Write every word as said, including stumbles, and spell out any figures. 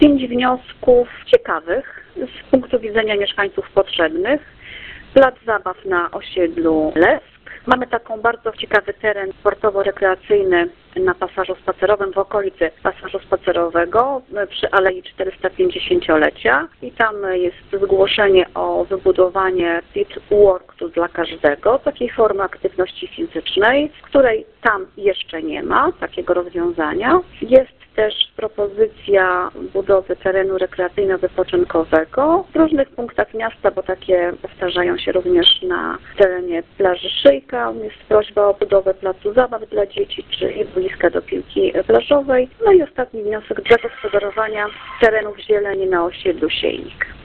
Pięć wniosków ciekawych z punktu widzenia mieszkańców potrzebnych. Plac zabaw na osiedlu Lesk. Mamy taką bardzo ciekawy teren sportowo-rekreacyjny na pasażu spacerowym w okolicy pasażu spacerowego przy Alei czterystapięćdziesięciolecia i tam jest zgłoszenie o wybudowanie pit worktu dla każdego, takiej formy aktywności fizycznej, której tam jeszcze nie ma takiego rozwiązania. Jest też propozycja budowy terenu rekreacyjno-wypoczynkowego w różnych punktach miasta, bo takie powtarzają się również na terenie plaży Szyjka. Jest prośba o budowę placu zabaw dla dzieci, czy boiska do piłki plażowej. No i ostatni wniosek: zagospodarowania terenów zieleni na osiedlu Siejnik.